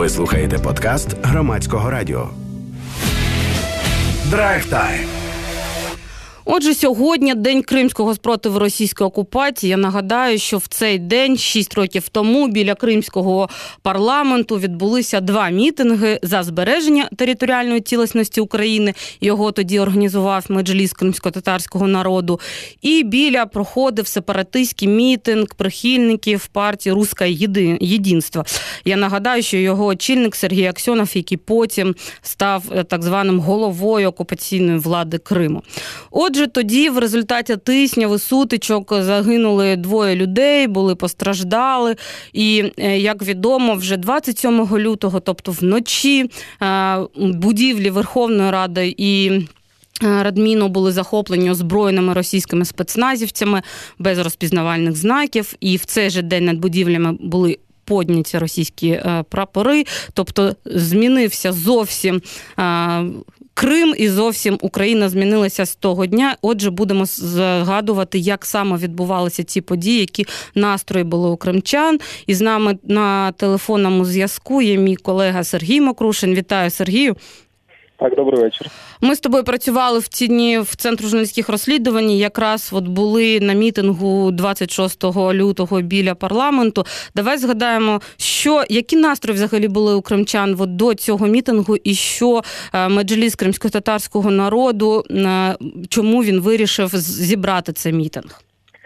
Ви слухаєте подкаст Громадського радіо. Драйв-тайм. Отже, сьогодні День кримського спротиву російської окупації. Я нагадаю, що в цей день, 6 років тому, біля кримського парламенту відбулися 2 мітинги за збереження територіальної цілісності України. Його тоді організував Меджліс кримсько-татарського народу. І біля проходив сепаратистський мітинг прихильників партії «Русське єдинство». Я нагадаю, що його очільник Сергій Аксьонов, який потім став так званим головою окупаційної влади Криму. Отже, тоді в результаті тисняв і сутичок загинули 2 людей, були постраждали. І, як відомо, вже 27 лютого, тобто вночі, будівлі Верховної Ради і Радміну були захоплені озброєними російськими спецназівцями без розпізнавальних знаків. І в цей же день над будівлями були подняті російські прапори, тобто змінився зовсім Крим і зовсім Україна змінилася з того дня. Отже, будемо згадувати, як саме відбувалися ці події, які настрої були у кримчан. І з нами на телефонному зв'язку є мій колега Сергій Мокрушин. Вітаю, Сергію. Так, добрий вечір. Ми з тобою працювали в ці дні в Центру журналістських розслідувань, якраз були на мітингу 26 лютого біля парламенту. Давай згадаємо, які настрої взагалі були у кримчан до цього мітингу і що Меджліс кримсько-татарського народу, чому він вирішив зібрати цей мітинг?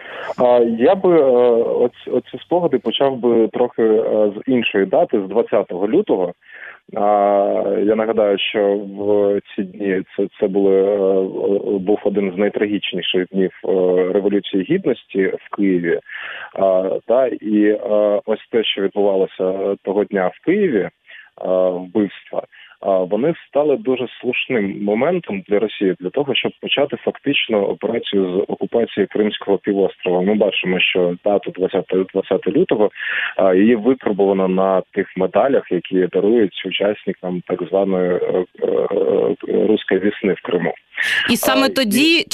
Я би оці спогади почав би трохи з іншої дати, з 20 лютого. Я нагадаю, що в ці дні це був один з найтрагічніших днів Революції Гідності в Києві. І ось те, що відбувалося того дня в Києві, вбивства, вони стали дуже слушним моментом для Росії, для того, щоб почати фактично операцію з окупації Кримського півострова. Ми бачимо, що дату 20 лютого її випробовано на тих медалях, які дарують учасникам так званої «Руської весни» в Криму. І саме тоді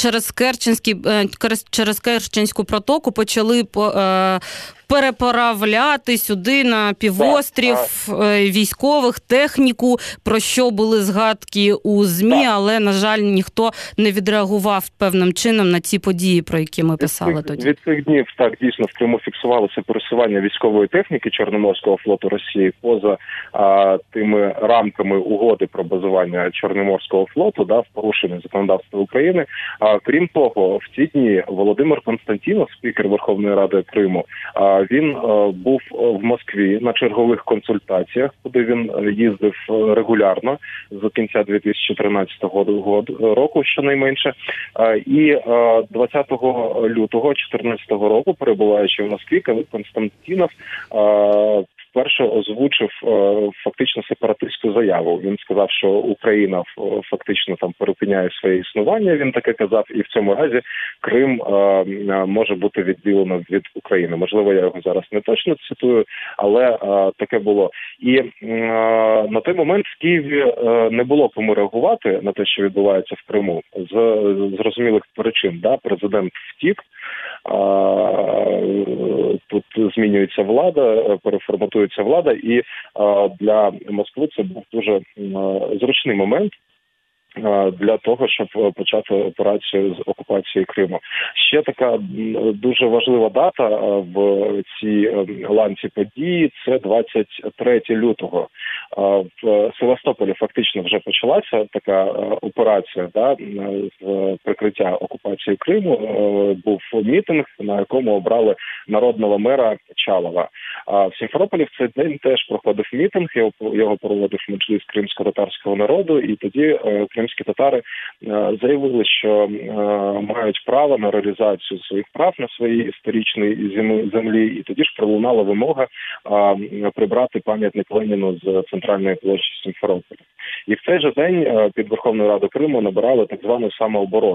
через Керченську протоку почали переправляти сюди на півострів військових, техніку, про що були згадки у ЗМІ, але, на жаль, ніхто не відреагував певним чином на ці події, про які ми писали тоді. Від цих днів, так, дійсно, в Криму фіксувалося пересування військової техніки Чорноморського флоту Росії поза тими рамками угоди про базування Чорноморського флоту, в порушення законодавства України. Крім того, в ці дні Володимир Константінов, спікер Верховної Ради Криму, він був в Москві на чергових консультаціях, куди він їздив регулярно з кінця 2013 року, щонайменше. І 20 лютого 2014 року, перебуваючи в Москві, Константінов вперше озвучив фактично сепаратистську заяву. Він сказав, що Україна фактично там перепиняє своє існування, він таке казав, і в цьому разі Крим може бути відділено від України. Можливо, я його зараз не точно цитую, але таке було. І на той момент в Києві не було кому реагувати на те, що відбувається в Криму. З зрозумілих причин, президент втік, тут змінюється влада, переформатується влада, і для Москви це був дуже зручний момент для того, щоб почати операцію з окупації Криму. Ще така дуже важлива дата в цій ланці події – це 23 лютого. В Севастополі фактично вже почалася така операція з прикриття окупації Криму. Був мітинг, на якому обрали народного мера Чалова. В Сімферополі в цей день теж проходив мітинг, його проводив Меджліс кримсько-татарського народу, і тоді кримські татари заявили, що мають право на реалізацію своїх прав на своїй історичній землі, і тоді ж пролунала вимога прибрати пам'ятник Леніну з центральної площі Сімферополя. І в цей же день під Верховною Радою Криму набирали так звану самооборону.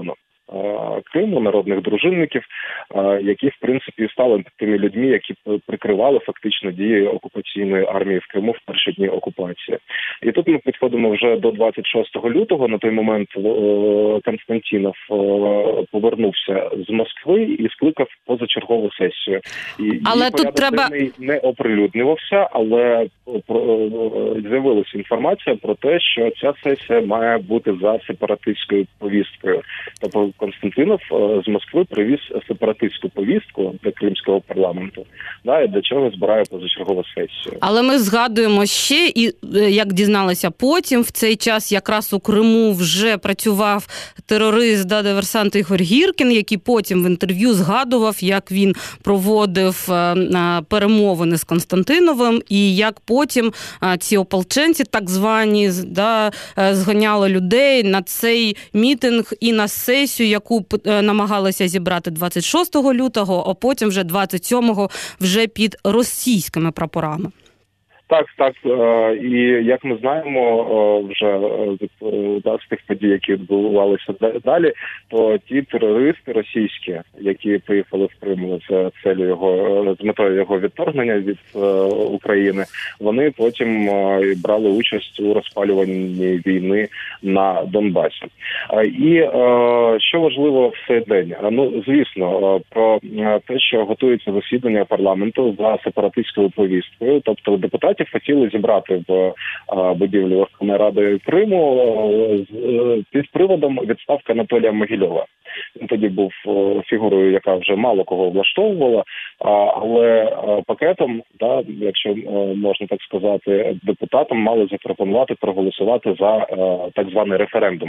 Криму, народних дружинників, які, в принципі, стали тими людьми, які прикривали фактично дії окупаційної армії в Криму в перші дні окупації. І тут ми підходимо вже до 26 лютого. На той момент Константинов повернувся з Москви і скликав позачергову сесію. Але тут треба... не оприлюднювався, але з'явилася інформація про те, що ця сесія має бути за сепаратистською повісткою. Тобто Константинов з Москви привіз сепаратистську повістку до Кримського парламенту, і для чого збирає позачергову сесію. Але ми згадуємо ще, і як дізналися потім, в цей час якраз у Криму вже працював терорист, диверсант Ігор Гіркін, який потім в інтерв'ю згадував, як він проводив перемовини з Константиновим, і як потім ці ополченці, так звані, зганяли людей на цей мітинг і на сесію, яку намагалися зібрати 26 лютого, а потім вже 27-го вже під російськими прапорами. Так. І як ми знаємо вже з тих подій, які відбувалися далі, то ті терористи російські, які приїхали в Крим з метою його відторгнення від України, вони потім брали участь у розпалюванні війни на Донбасі. І що важливо в цей день? Звісно, про те, що готується засідання парламенту за сепаратистською повісткою, тобто депутатів хотіли зібрати в будівлі Верховної Ради Криму під приводом відставки Анатолія Могильова. Він тоді був фігурою, яка вже мало кого влаштовувала, але пакетом, якщо можна так сказати, депутатам мали запропонувати проголосувати за так званий референдум.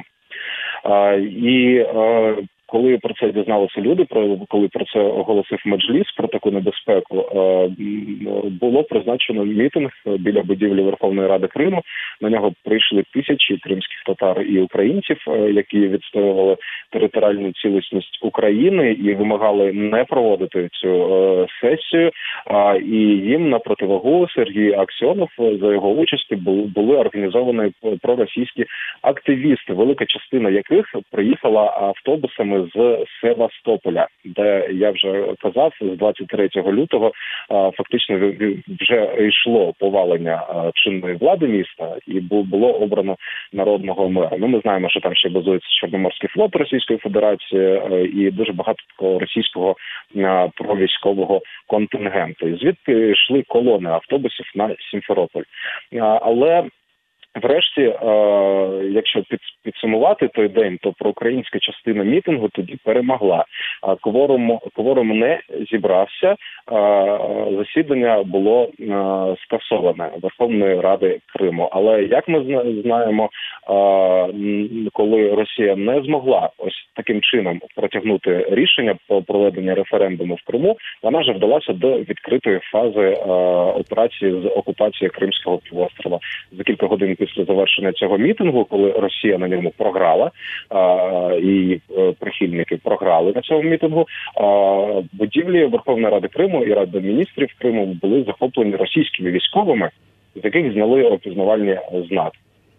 І коли про це дізналися люди, коли про це оголосив Меджліс, про таку небезпеку, було призначено мітинг біля будівлі Верховної Ради Криму. На нього прийшли тисячі кримських татар і українців, які відстоювали територіальну цілісність України і вимагали не проводити цю сесію. І їм на противагу Сергій Аксьонов, за його участі, були організовані проросійські активісти, велика частина яких приїхала автобусами з Севастополя, де, я вже казав, з 23 лютого фактично вже йшло повалення чинної влади міста і було обрано народного мера. Ми знаємо, що там ще базується Чорноморський флот Російської Федерації і дуже багато такого російського провійськового контингенту. І звідти йшли колони автобусів на Сімферополь. Але врешті, якщо підсумувати той день, то проукраїнська частина мітингу тоді перемогла. Кворум не зібрався, засідання було скасоване Верховної Ради Криму. Але, як ми знаємо, коли Росія не змогла ось таким чином протягнути рішення про проведення референдуму в Криму, вона вже вдалася до відкритої фази операції з окупації Кримського півострова. За кілька годин після завершення цього мітингу, коли Росія на ньому програла, і прихильники програли на цьому мітингу, будівлі Верховної Ради Криму і Ради міністрів Криму були захоплені російськими військовими, з яких зняли опізнавальні знаки.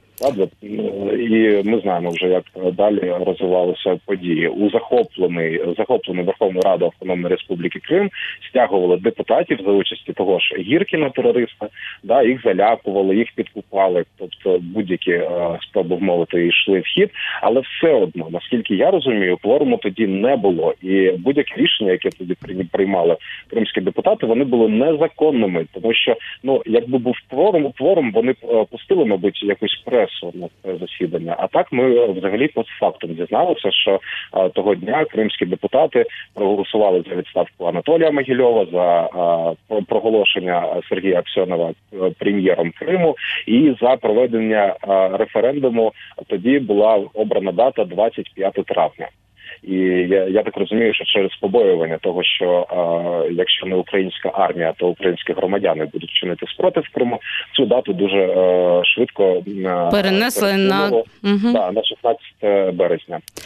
І ми знаємо вже, як далі розвивалися події. У захоплений Верховну Раду Автономної Республіки Крим стягували депутатів за участі того ж Гіркіна, терориста, їх залякували, їх підкупали, тобто будь-які спроби вмовити йшли в хід, але все одно, наскільки я розумію, кворуму тоді не було. І будь-які рішення, які тоді приймали кримські депутати, вони були незаконними, тому що, якби був кворум, вони пустили, мабуть, якусь пресу на це засідання. А так ми взагалі постфактум дізналися, що того дня кримські депутати проголосували за відставку Анатолія Могильова, за проголошення Сергія Аксьонова прем'єром Криму і за проведення референдуму. Тоді була обрана дата 25 травня. І я так розумію, що через побоювання того, що якщо не українська армія, то українські громадяни будуть чинити спротив в Криму, цю дату дуже швидко перенесли на 16 березня.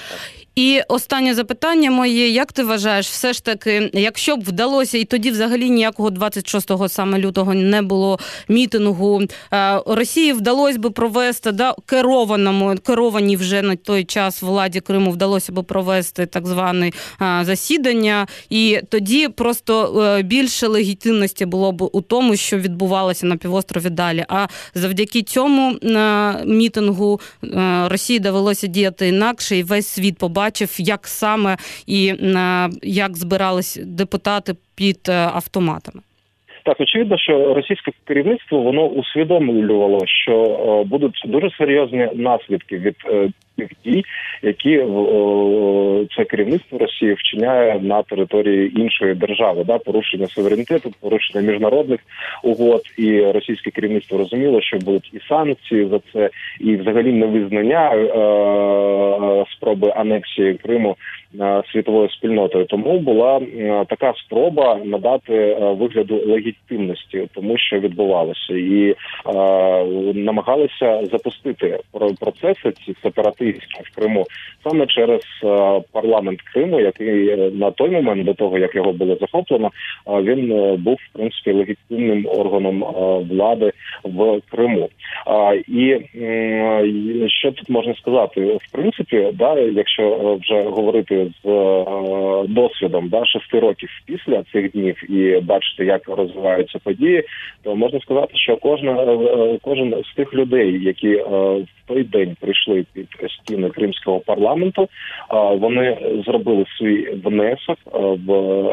І останнє запитання моє, як ти вважаєш, все ж таки, якщо б вдалося, і тоді взагалі ніякого 26 саме лютого не було мітингу, Росії вдалося б провести, керованій вже на той час владі Криму вдалося б провести так зване засідання, і тоді просто більше легітимності було б у тому, що відбувалося на півострові далі. А завдяки цьому мітингу Росії довелося діяти інакше, і весь світ побачив, як саме і як збирались депутати під автоматами. Так, очевидно, що російське керівництво, воно усвідомлювало, що будуть дуже серйозні наслідки від тих дій, які це керівництво Росії вчиняє на території іншої держави, порушення суверенітету, порушення міжнародних угод, і російське керівництво розуміло, що будуть і санкції за це, і взагалі невизнання спроби анексії Криму світовою спільнотою. Тому була така спроба надати вигляду легітимності тому, що відбувалося, і намагалися запустити процеси ці сепаратистські в Криму саме через парламент Криму, який на той момент, до того, як його було захоплено, він був, в принципі, легітимним органом влади в Криму. І що тут можна сказати? В принципі, якщо вже говорити з досвідом 6 років після цих днів і бачити, як розвиваються події, то можна сказати, що кожен з тих людей, які в той день прийшли під стіни Кримського парламенту, вони зробили свій внесок в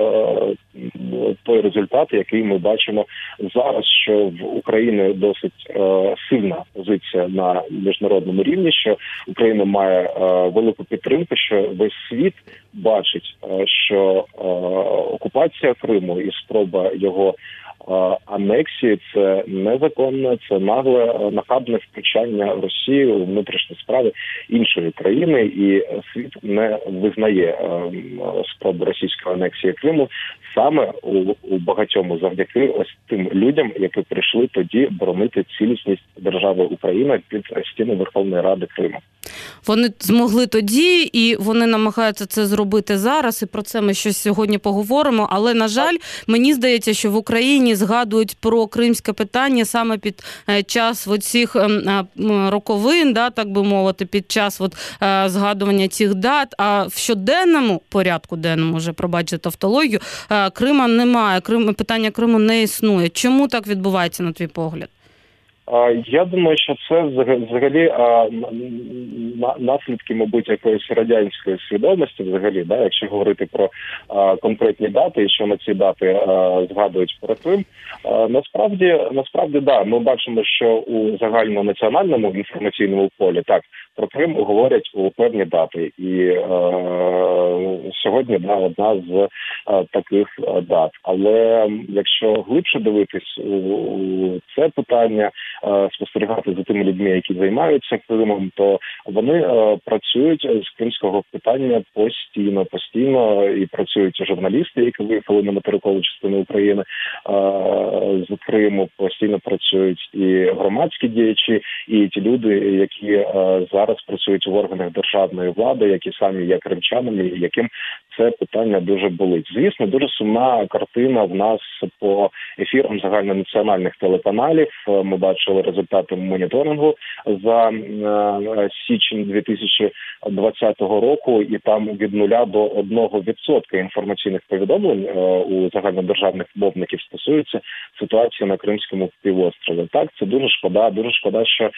той результат, який ми бачимо зараз, що в Україні досить сильна позиція на міжнародному рівні, що Україна має велику підтримку, що весь світ бачить, що окупація Криму і спроба його анексії – це незаконне, це нагле, нахабне втручання Росії у внутрішні справи іншої країни, і світ не визнає спроби російської анексії Криму саме у багатьому завдяки ось тим людям, які прийшли тоді боронити цілісність держави Україна під стіни Верховної Ради Криму. Вони змогли тоді, і вони намагаються це зробити зараз, і про це ми щось сьогодні поговоримо. Але, на жаль, мені здається, що в Україні згадують про кримське питання саме під час цих роковин, так би мовити, під час згадування цих дат. А в щоденному порядку денному, вже пробачте тавтологію, Крима немає, питання Криму не існує. Чому так відбувається, на твій погляд? Я думаю, що це взагалі наслідки, мабуть, якоїсь радянської свідомості взагалі, якщо говорити про конкретні дати і що на ці дати згадують про Крим. Насправді, ми бачимо, що у загальнонаціональному інформаційному полі про Крим говорять у певні дати. І сьогодні одна з таких дат. Але якщо глибше дивитись у це питання, спостерігати за тими людьми, які займаються Кримом, то вони працюють з кримського питання постійно, і працюють журналісти, які виїхали на материкову частину України з Криму, постійно працюють і громадські діячі, і ті люди, які зараз працюють в органах державної влади, які самі є кримчанами, яким це питання дуже болить. Звісно, дуже сумна картина в нас по ефірам загальнонаціональних телеканалів. Ми бачили результати моніторингу за січень 2020 року, і там від 0 до 1% інформаційних повідомлень у загальнодержавних мовників стосується ситуації на Кримському півострові. Це дуже шкода, що,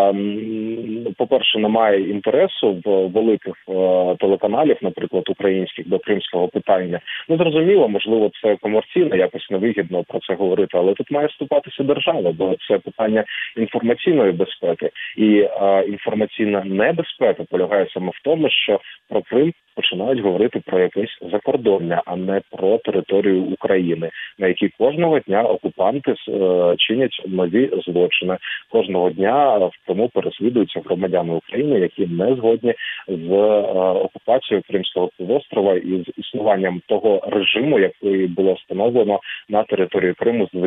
по-перше, немає інтересу в великих телеканалів, наприклад, українських, до кримського питання. Зрозуміло, можливо, це комерційно, якось невигідно про це говорити, але тут має вступатися держава, бо це питання інформаційної безпеки. І інформаційна небезпека полягає саме в тому, що про Крим починають говорити про якесь закордоння, а не про територію України, на якій кожного дня окупанти чинять нові злочини. Кожного дня в Криму переслідуються громадяни України, які не згодні з окупацією Кримського півострова із існуванням того режиму, який було встановлено на території Криму з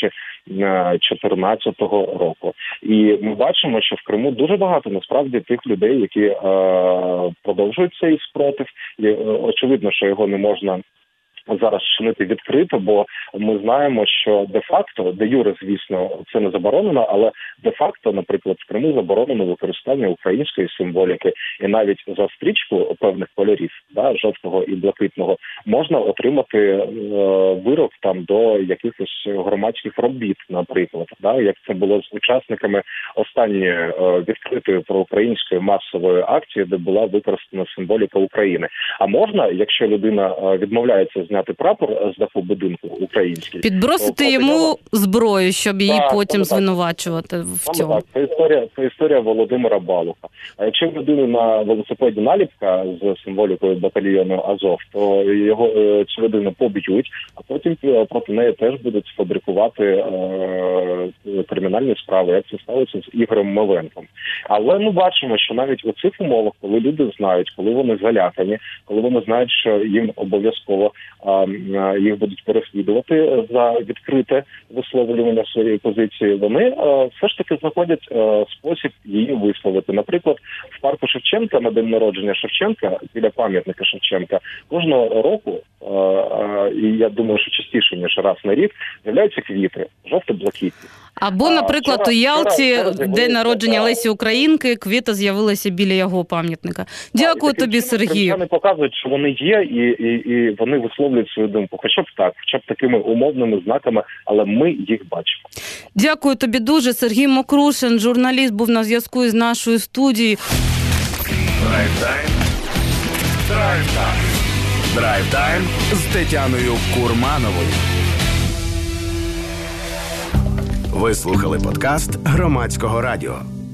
2014 року. І ми бачимо, що в Криму дуже багато насправді тих людей, які продовжують цей спротив. І очевидно, що його не можна зараз чинити відкрито, бо ми знаємо, що де-факто, де-юре, звісно, це не заборонено, але де-факто, наприклад, в Криму заборонено використання української символіки, і навіть за стрічку певних кольорів, жовтого і блакитного, можна отримати вирок там до якихось громадських робіт, наприклад, як це було з учасниками останньої відкритої проукраїнської масової акції, де була використана символіка України. А можна, якщо людина відмовляється зняти прапор з даху будинку український, підбросити йому зброю, щоб її потім звинувачувати в цьому. Так, це історія Володимира Балуха. А якщо в людини на велосипеді наліпка з символікою батальйону Азов, то цю людину поб'ють, а потім проти неї теж будуть фабрикувати кримінальні справи, як це сталося з Ігорем Мовенком. Але ми бачимо, що навіть у цих умовах, коли люди знають, коли вони залякані, коли вони знають, що їм обов'язково їх будуть переслідувати за відкрите висловлювання своєї позиції, вони все ж таки знаходять спосіб її висловити. Наприклад, в парку Шевченка на день народження Шевченка, біля пам'ятника Шевченка, кожного року, і я думаю, що частіше, ніж раз на рік, з'являються квіти, жовто-блакитні. Або, наприклад, у Ялті, день народження Лесі Українки, квіти з'явилися біля його пам'ятника. Дякую тобі, Сергію. Вони показують, що вони є, і вони висловлюють свою думку. Хоча б такими умовними знаками, але ми їх бачимо. Дякую тобі дуже. Сергій Мокрушин, журналіст, був на зв'язку із нашою студією. Драйв-тайм з Тетяною Курмановою. Ви слухали подкаст Громадського радіо.